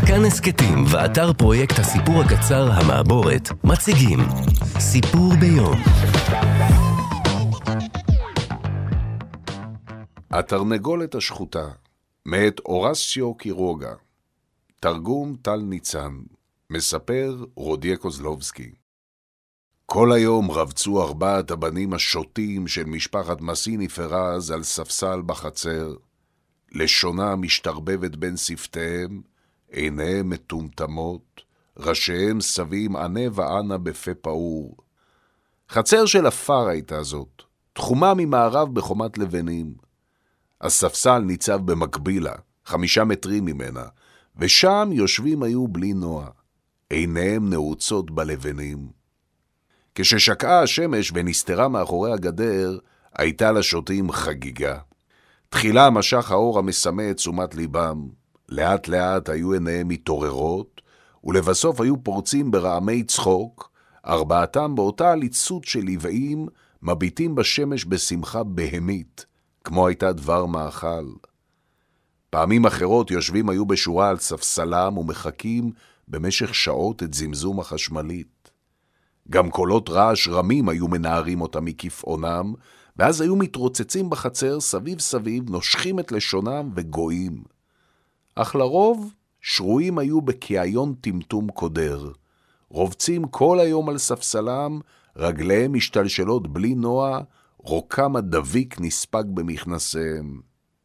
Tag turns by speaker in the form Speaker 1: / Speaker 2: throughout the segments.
Speaker 1: כאן הסקטים ואתר פרויקט הסיפור הקצר המעבורת מציגים סיפור ביום.
Speaker 2: התרנגולת השחוטה, מאת אורסיו קירוגה. תרגום טל ניצן. מספר רודיה קוזלובסקי. כל היום רבצו 4 הבנים השוטים של משפחת מסיני פרז על ספסל בחצר. לשונה משתרבבת בין שפתיהם, עיניהם מטומטמות, ראשיהם סבים ענה וענה בפה פעור. חצר של אפר הייתה זאת, תחומה ממערב בחומת לבנים. הספסל ניצב במקבילה, 5 מטרים ממנה, ושם יושבים היו בלי נוע, עיניהם נעוצות בלבנים. כששקעה השמש ונסתרה מאחורי הגדר, הייתה לשוטים חגיגה. תחילה משך האור המשמה את תשומת ליבם, לאט לאט היו עיניהם מתעוררות, ולבסוף היו פורצים ברעמי צחוק, 4 באותה ליצות של עבעים, מביטים בשמש בשמחה בהמית, כמו הייתה דבר מאכל. פעמים אחרות יושבים היו בשורה על ספסלם ומחכים במשך שעות את זמזום החשמלית. גם קולות רעש רמים היו מנערים אותם מכפעונם, ואז היו מתרוצצים בחצר סביב סביב, נושכים את לשונם וגויים. אך לרוב שרויים היו בקיון טמטום קודר. רובצים כל היום על ספסלם, רגליהם משתלשלות בלי נוע, רוקם הדביק נספג במכנסיהם.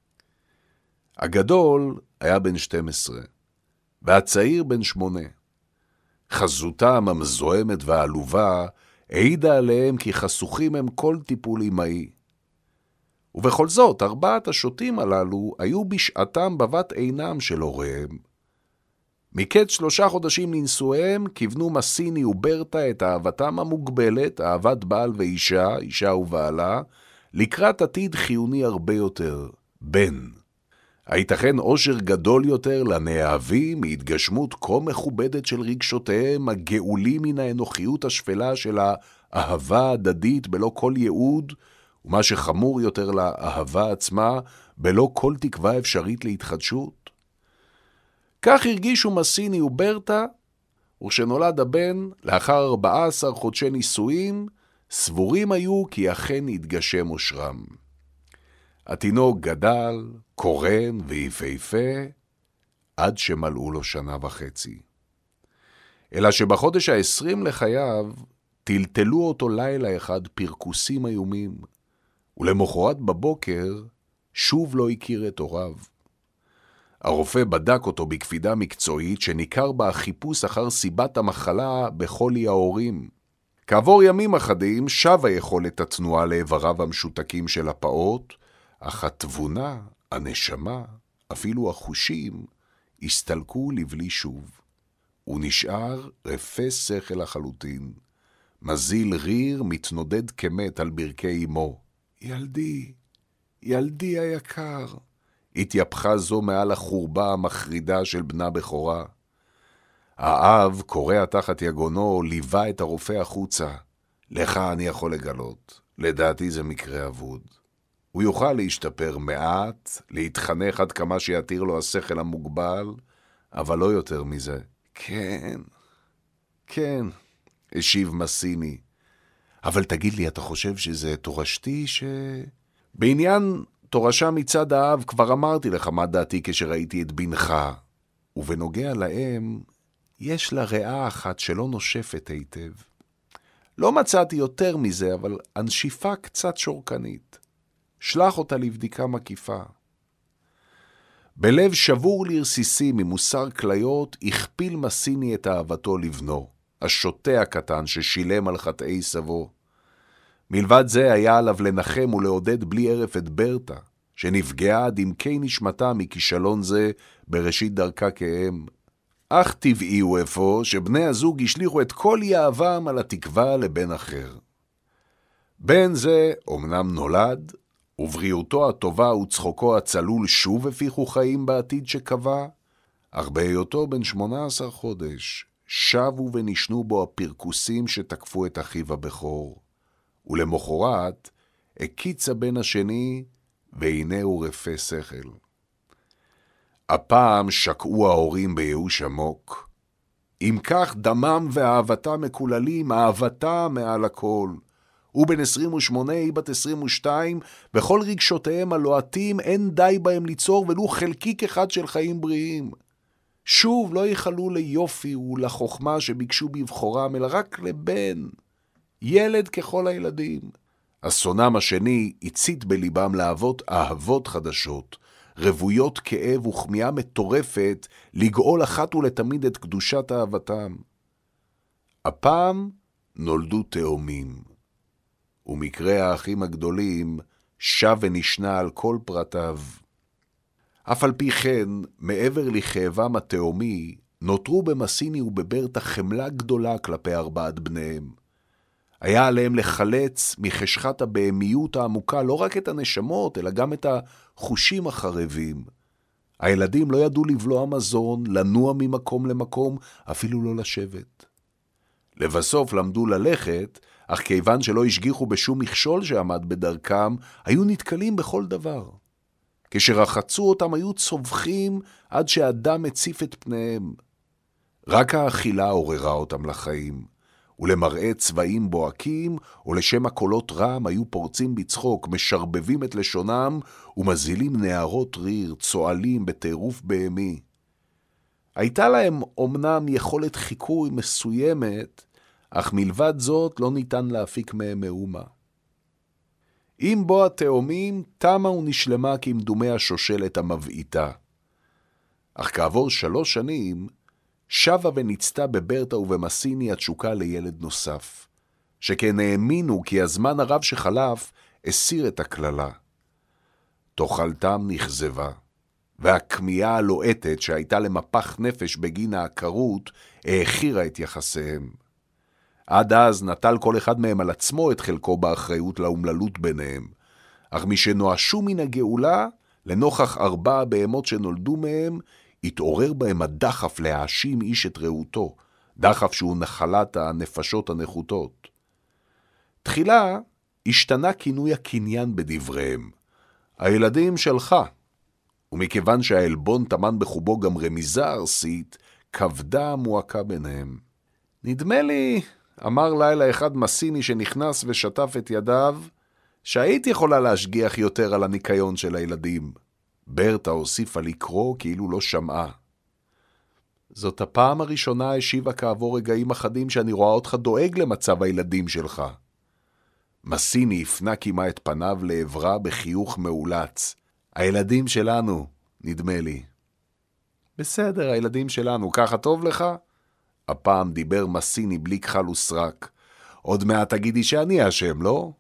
Speaker 2: הגדול היה בן 12, והצעיר בן 8. חזותם המזוהמת והעלובה העידה עליהם כי חסוכים הם כל טיפול אמאי. ובכל זאת, 4 השוטים הללו היו בשעתם בבת עינם של הוריהם. מקץ 3 חודשים לנשואיהם כיוונו מסיני וברטה את אהבתם המוגבלת, אהבת בעל ואישה, אישה ובעלה, לקראת עתיד חיוני הרבה יותר, בן. הייתכן עושר גדול יותר לנאהבים מהתגשמות כה מכובדת של רגשותיהם הגאולים מן האנוכיות השפלה של האהבה הדדית בלא כל ייעוד, ומה שחמור יותר לאהבה עצמה בלא כל תקווה אפשרית להתחדשות? כך הרגישו מסיני וברטה, וכשנולד הבן, לאחר 14 חודשי נישואים, סבורים היו כי אכן התגשם אושרם. התינוק גדל, קורן ויפהפה, עד שמלאו לו 1.5 שנה. אלא שבחודש ה-20 לחייו, טלטלו אותו לילה אחד פרקוסים איומים, ולמחרת בבוקר שוב לא הכיר את הוריו. הרופא בדק אותו בקפידה מקצועית שניכר בה חיפוש אחר סיבת המחלה בחולי ההורים. כעבור ימים אחדים שבה יכולת התנועה לאיבריו המשותקים של הפעוט, אך התבונה, הנשמה, אפילו החושים, הסתלקו לבלי שוב. הוא נשאר רפה שכל לחלוטין. מזיל ריר מתנודד כמת על ברכי אמו. ילדי, ילדי היקר. התייפחה זו מעל החורבה המחרידה של בנה בכורה. האב, קורע תחת יגונו, ליווה את הרופא החוצה. לך אני יכול לגלות. לדעתי זה מקרה אבוד. הוא יוכל להשתפר מעט, להתחנך עד כמה שיתיר לו השכל המוגבל, אבל לא יותר מזה. כן, כן, השיב מסיני. אבל תגיד לי, אתה חושב שזה תורשתי בעניין תורשה מצד האב כבר אמרתי לך מה דעתי כשראיתי את בנך, ובנוגע להם, יש לה ריאה אחת שלא נושפת היטב. לא מצאתי יותר מזה, אבל הנשיפה קצת שורקנית. שלח אותה לבדיקה מקיפה. בלב שבור לרסיסים ממוסר כליות, הכפיל מסיני את אהבתו לבנו, השוטה הקטן ששילם על חטאי סבו. מלבד זה היה עליו לנחם ולעודד בלי ערף את ברטה, שנפגעה עד עמקי נשמתה מכישלון זה בראשית דרכה כאם. אך טבעי הוא אפוא שבני הזוג השליחו את כל יאהבם על התקווה לבן אחר. בן זה אומנם נולד, ובריאותו הטובה וצחוקו הצלול שוב הפיחו חיים בעתיד שקבע, אך בהיותו בן 18 חודש, שבו ונשנו בו הפרקוסים שתקפו את אחיו הבכור, ולמחרת הקיץ הבן השני, והנה הוא רפה שכל. הפעם שקעו ההורים בייאוש עמוק. אם כך דמם ואהבתם מקוללים, אהבתה מעל הכל. הוא בן 28, היא בת 22, בכל רגשותיהם הלוהטים אין די בהם ליצור ולו חלקיק אחד של חיים בריאים. שוב לא יחלו ליופי ולחוכמה שביקשו בבחורם, אלא רק לבן, ילד ככל הילדים. אסונם השני הצית בליבם להבות אהבות חדשות, רבויות כאב וכמיהה מטורפת לגאול אחת ולתמיד את קדושת אהבתם. הפעם נולדו תאומים, ומקרה האחים הגדולים שב ונשנה על כל פרטיו. אף על פי כן, מעבר לכאבם התאומי, נותרו במסיני ובברטה חמלה גדולה כלפי 4 בניהם. היה עליהם לחלץ מחשכת הבהמיות העמוקה לא רק את הנשמות, אלא גם את החושים החרבים. הילדים לא ידעו לבלוע מזון, לנוע ממקום למקום, אפילו לא לשבת. לבסוף למדו ללכת, אך כיוון שלא השגיחו בשום מכשול שעמד בדרכם, היו נתקלים בכל דבר. כשרחצו אותם היו צווחים עד שהדם הציף את פניהם. רק האכילה עוררה אותם לחיים, ולמראה צבעים בוהקים ולשם הקולות רם היו פורצים בצחוק, משרבבים את לשונם ומזילים נערות ריר, צועלים בטירוף בהמי. הייתה להם אומנם יכולת חיקוי מסוימת, אך מלבד זאת לא ניתן להפיק מהם מאומה. עם בו התאומים תמה ונשלמה כמדומי השושלת המבעיטה. אך כעבור 3 שנים שבה ונצתה בברטה ובמסיני התשוקה לילד נוסף, שכן האמינו כי הזמן הרב שחלף הסיר את הכללה. תאכלתם נכזבה, והכמיהה הלוהטת שהייתה למפח נפש בגין העקרות האחירה את יחסיהם. עד אז נטל כל אחד מהם על עצמו את חלקו באחריות לאומללות ביניהם, אך משנואשו מן הגאולה, לנוכח 4 בהמות שנולדו מהם, התעורר בהם הדחף להאשים איש את רעותו, דחף שהוא נחלת הנפשות הנחותות. תחילה השתנה כינוי הקניין בדבריהם, הילדים שלך, ומכיוון שהאלבון טמן בחובו גם רמיזה ארסית, כבדה המועקה ביניהם. נדמה לי, אמר לילה אחד מסיני שנכנס ושטף את ידיו, שהייתי יכולה להשגיח יותר על הניקיון של הילדים. ברטה הוסיפה לקרוא כאילו לא שמעה. זאת הפעם הראשונה השיבה כעבור רגעים אחדים שאני רואה אותך דואג למצב הילדים שלך. מסיני הפנה כימה את פניו לעברה בחיוך מאולץ. הילדים שלנו, נדמה לי. בסדר, הילדים שלנו, ככה טוב לך? הפעם דיבר מסיני בלי כחל וסרק. עוד מעט תגידי שאני אשם, לא?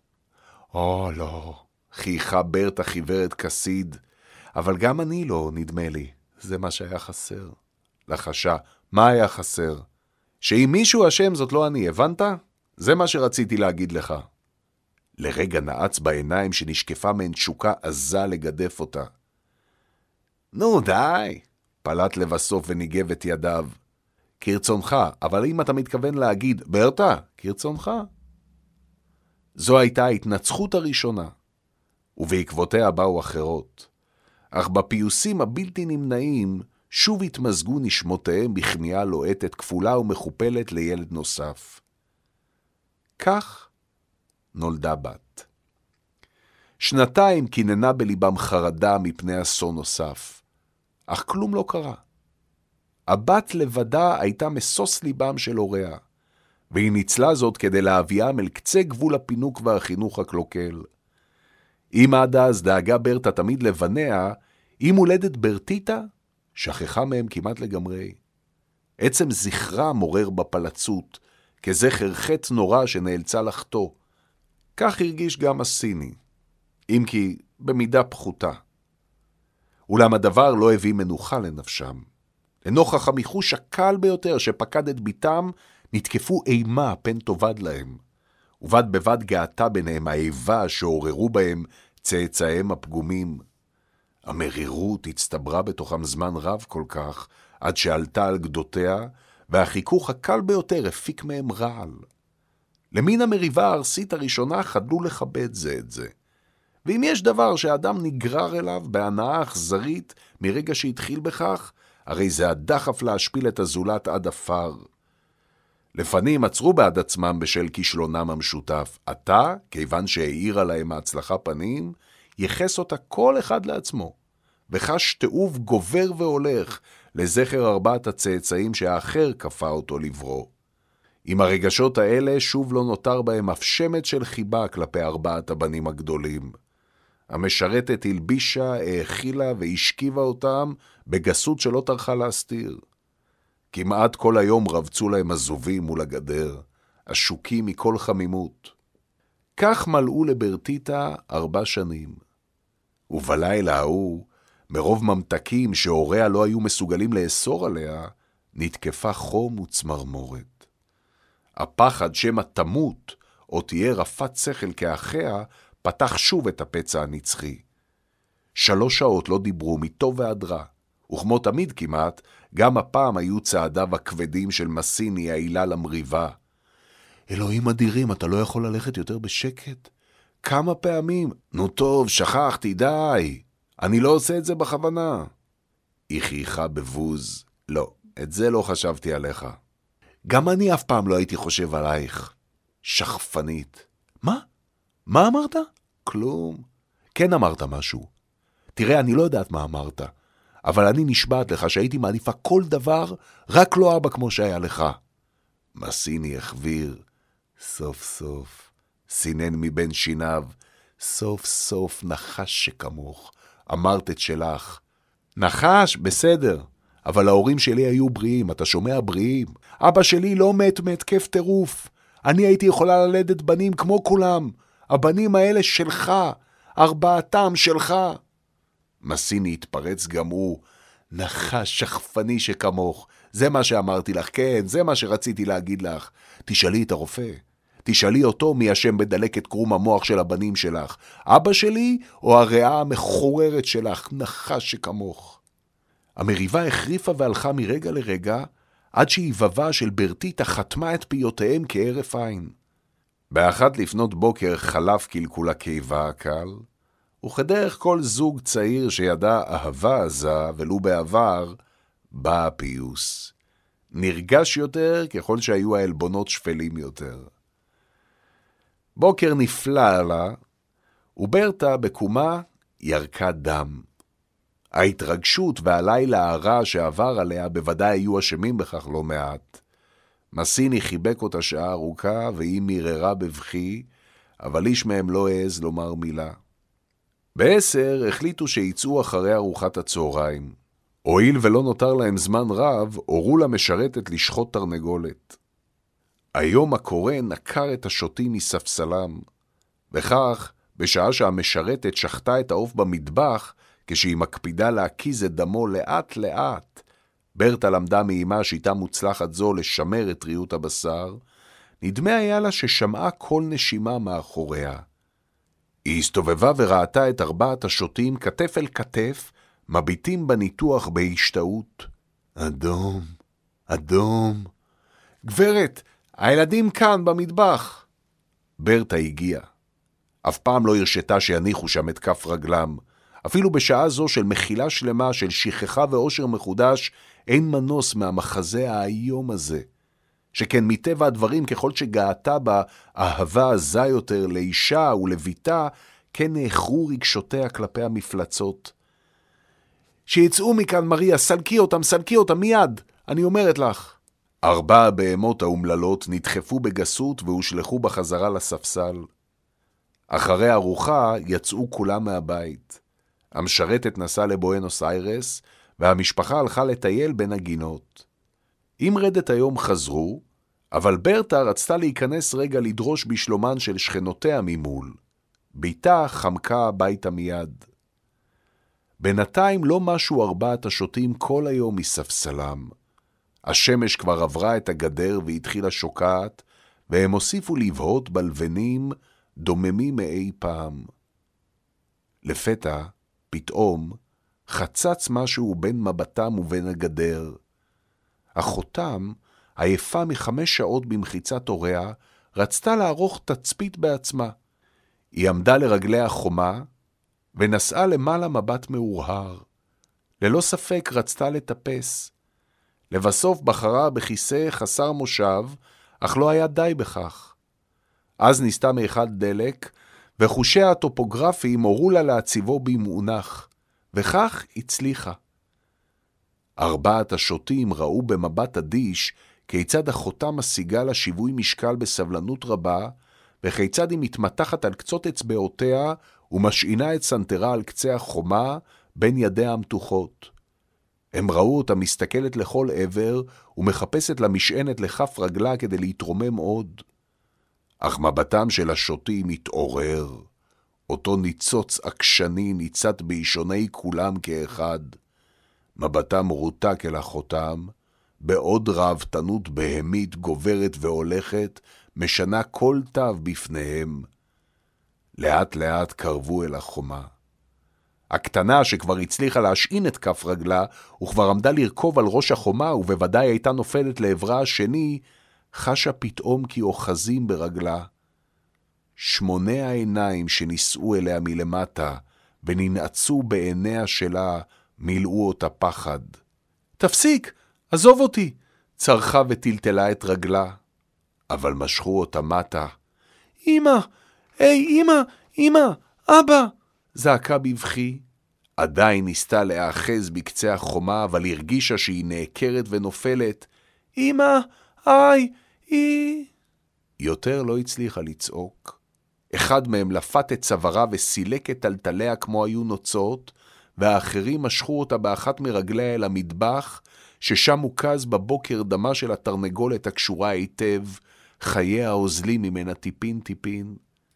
Speaker 2: לא, חייכה ברטה חיוורת כסיד. אבל גם אני לא, נדמה לי. זה מה שהיה חסר. לחשה, מה היה חסר? שאם מישהו אשם זאת לא אני, הבנת? זה מה שרציתי להגיד לך. לרגע נעץ בעיניים שנשקפה מהן תשוקה עזה לגדף אותה. נו די, פלט לבסוף וניגב את ידיו. כרצונך, אבל אם אתה מתכוון להגיד, ברטה, כרצונך. זו הייתה ההתנצחות הראשונה, ובעקבותיה באו אחרות. אך בפיוסים הבלתי נמנעים שוב התמזגו נשמותיהם בכמיהה לוהטת כפולה ומכופלת לילד נוסף. כך נולדה בת. 2 כיננה בליבם חרדה מפני אסון נוסף, אך כלום לא קרה. הבת לבדה הייתה מסוס ליבם של הוריה, והיא ניצלה זאת כדי להביאם אל קצה גבול הפינוק והחינוך הקלוקל. אם עד אז דאגה ברטה תמיד לבניה, אם הולדת ברטיטה, שכחה מהם כמעט לגמרי. עצם זכרה מורר בפלצות, כזכר חטא נורא שנאלצה לחטוא. כך הרגיש גם מסיני, אם כי במידה פחותה. אולם הדבר לא הביא מנוחה לנפשם. לנוכח המיחוש הקל ביותר שפקד את ביתם, נתקפו אימה פן תובד להם, ובד בבד גאתה ביניהם האיבה שעוררו בהם צאצאיהם הפגומים. המרירות הצטברה בתוכם זמן רב כל כך, עד שעלתה על גדותיה, והחיכוך הקל ביותר הפיק מהם רעל. למין המריבה הארסית הראשונה חדלו לכבד זה את זה, ואם יש דבר שהאדם נגרר אליו בהנאה אכזרית מרגע שהתחיל בכך, הרי זה הדחף להשפיל את הזולת עד אפר. לפנים עצרו בעד עצמם בשל כישלונם המשותף. אתה, כיוון שהאירה להם ההצלחה פנים, יחס אותה כל אחד לעצמו, וחש תאוב גובר והולך לזכר 4 הצאצאים שהאחר כפה אותו לברוא. עם הרגשות האלה שוב לא נותר בהם אף שמץ של חיבה כלפי 4 הבנים הגדולים. המשרתת הלבישה, האכילה והשכיבה אותם בגסות שלא טרחה להסתיר. כמעט כל היום רבצו להם הזובים מול הגדר, השוקים מכל חמימות. כך מלאו לברטיטה 4 שנים. ובלילה ההוא, מרוב ממתקים שהוריה לא היו מסוגלים לאסור עליה, נתקפה חום וצמרמורת. הפחד שמא תמות או תהיה רפת שכל כאחיה, פתח שוב את הפצע הנצחי. 3 שעות לא דיברו מטוב ועד רע, וכמו תמיד כמעט, גם הפעם היו צעדיו הכבדים של מסיני העילה למריבה. אלוהים אדירים, אתה לא יכול ללכת יותר בשקט? כמה פעמים? נו טוב, שכחתי, די. אני לא עושה את זה בכוונה. היא חייכה בבוז. לא, את זה לא חשבתי עליך. גם אני אף פעם לא הייתי חושב עלייך. שחפנית. מה? מה אמרת? כלום. כן אמרת משהו. תראה, אני לא יודעת מה אמרת, אבל אני נשבעת לך שהייתי מעדיפה כל דבר, רק לא אבא כמו שהיה לך. מסיני החביר. סוף סוף. סינן מבין שיניו. סוף סוף נחש שכמוך. אמרת את שלך. נחש, בסדר. אבל ההורים שלי היו בריאים, אתה שומע, בריאים. אבא שלי לא מת מהתקף טירוף. אני הייתי יכולה ללדת בנים כמו כולם. הבנים האלה שלך. 4 שלך. מסיני התפרץ גם הוא. נחש שחפני שכמוך. זה מה שאמרתי לך, כן, זה מה שרציתי להגיד לך. תשאלי את הרופא. תשאלי אותו מי אשם בדלקת קרום המוח של הבנים שלך. אבא שלי או הריאה המחוררת שלך, נחש שכמוך. המריבה החריפה והלכה מרגע לרגע, עד שהיבבה של ברטיטה חתמה את פיותיהם כערף עין. באחת לפנות בוקר חלף קלקול הקיבה הקל, וכדרך כל זוג צעיר שידע אהבה עזה ולו בעבר, בא הפיוס. נרגש יותר ככל שהיו העלבונות שפלים יותר. בוקר נפלא לה, וברטה בקומה ירקה דם. ההתרגשות והלילה הרע שעבר עליה בוודאי היו אשמים בכך לא מעט. מסיני חיבק אותה שעה ארוכה והיא מיררה בבכי, אבל איש מהם לא העז לומר מילה. ב10 החליטו שיצאו אחרי ארוחת הצהריים. הואיל ולא נותר להם זמן רב, הורו למשרתת לשחוט תרנגולת. היום הקורא נקר את השוטים מספסלם. וכך, בשעה שהמשרתת שחטה את העוף במטבח, כשהיא מקפידה להקיז את דמו לאט לאט, ברטה למדה מאימה שיטה מוצלחת זו לשמר את טריות הבשר, נדמה היה לה ששמעה כל נשימה מאחוריה. היא הסתובבה וראתה את 4 השוטים כתף אל כתף, מביטים בניתוח בהשתאות. אדום, אדום. גברת, הילדים כאן במטבח. ברטה הגיעה. אף פעם לא הרשתה שיניחו שם את כף רגלם. אפילו בשעה זו של מחילה שלמה, של שכחה ואושר מחודש, אין מנוס מהמחזה האיום הזה. שכן מטבע הדברים, ככל שגעתה בה אהבה עזה יותר לאישה ולביתה, כן נאחרו רגשותיה כלפי המפלצות. שיצאו מכאן, מריה, סלקי אותם מיד, אני אומרת לך. 4 הבהמות האומללות נדחפו בגסות והושלחו בחזרה לספסל. אחרי ארוחה יצאו כולם מהבית. המשרתת נסעה לבואנוס איירס, והמשפחה הלכה לטייל בין הגינות. עם רדת היום חזרו, אבל ברטה רצתה להיכנס רגע לדרוש בשלומן של שכנותיה ממול. ביתה חמקה הביתה מיד. בינתיים לא משהו 4 השוטים כל היום מספסלם. השמש כבר עברה את הגדר והתחילה שוקעת, והם הוסיפו לבהות בלבנים דוממים מאי פעם. לפתע, פתאום, חצץ משהו בין מבטם ובין הגדר. אחותם, עייפה מ5 שעות במחיצת הוריה, רצתה לערוך תצפית בעצמה. היא עמדה לרגלי החומה, ונשאה למעלה מבט מאורהר. ללא ספק רצתה לטפס. לבסוף בחרה בכיסא חסר מושב, אך לא היה די בכך. אז ניסתה מיכל דלק, וחושיה הטופוגרפיים הורו לה להציבו במאונח, וכך הצליחה. ארבעת השוטים ראו במבט אדיש כיצד אחותה משיגה לה שיווי משקל בסבלנות רבה, וכיצד היא מתמתחת על קצות אצבעותיה ומשעינה את סנטרה על קצה החומה בין ידיה המתוחות. הם ראו אותה מסתכלת לכל עבר ומחפשת למשענת לכף רגלה כדי להתרומם עוד. אך מבטם של השוטים התעורר. אותו ניצוץ עקשני ניצת באישוני כולם כאחד. מבטם רותק אל אחותם, בעוד ראוותנות בהמית גוברת והולכת, משנה כל תו בפניהם. לאט לאט קרבו אל החומה. הקטנה שכבר הצליחה להשעין את כף רגלה, וכבר עמדה לרכוב על ראש החומה, ובוודאי הייתה נופלת לעברה השני, חשה פתאום כי אוחזים ברגלה. 8 העיניים שנישאו אליה מלמטה, וננעצו בעיניה שלה, מילאו אותה פחד. תפסיק, עזוב אותי, צרחה וטלטלה את רגלה. אבל משכו אותה מטה. אמא, היי אמא, אמא, אבא, זעקה בבכי. עדיין ניסתה להאחז בקצה החומה, אבל הרגישה שהיא נעקרת ונופלת. אמא, היי, יותר לא הצליחה לצעוק. אחד מהם לפת את צווארה וסילק את טלטליה כמו היו נוצות, והאחרים משכו אותה באחת מרגליה אל המטבח, ששם מוקז בבוקר דמה של התרנגולת הקשורה היטב, חייה האוזלים ממנה טיפין טיפין.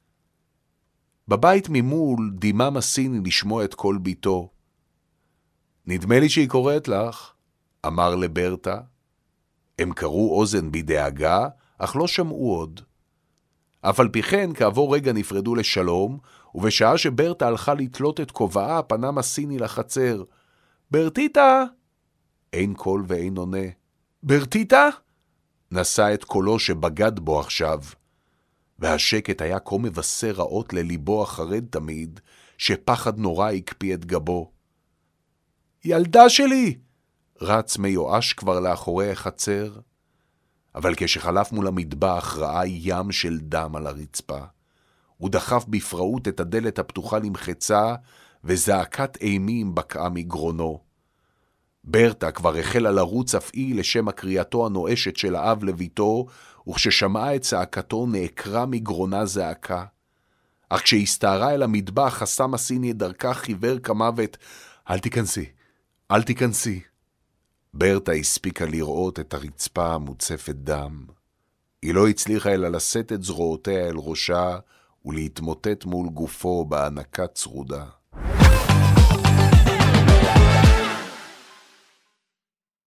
Speaker 2: בבית ממול דימם הסיני לשמוע את כל ביתו. נדמה לי שהיא קוראת לך, אמר לברטה. הם קראו אוזן בדאגה, אך לא שמעו עוד. אף על פי כן, כעבור רגע נפרדו לשלום, ובשעה שברטה הלכה לתלות את כובעה, פנה הסיני לחצר. ברטיטה! אין קול ואין עונה. ברטיטה? נשא את קולו שבגד בו עכשיו. והשקט היה כה מבשר רעות לליבו החרד תמיד, שפחד נורא הקפיא את גבו. ילדה שלי! רץ מיואש כבר לאחורי החצר, אבל כשחלף מול המטבח ראה ים של דם על הרצפה. הוא דחף בפראות את הדלת הפתוחה למחצה, וזעקת אימים בקעה מגרונו. ברטה כבר החלה לרוץ אף היא לשם הקריאתו הנואשת של האב לביתו, וכששמעה את צעקתו נעקרה מגרונה זעקה. אך כשהסתערה אל המטבח, חסם הסיני את דרכה חיוור כמוות. אל תיכנסי, אל תיכנסי. ברטה הספיקה לראות את הרצפה המוצפת דם. היא לא הצליחה אלא לשאת את זרועותיה אל ראשה ולהתמוטט מול גופו בהנקה צרודה.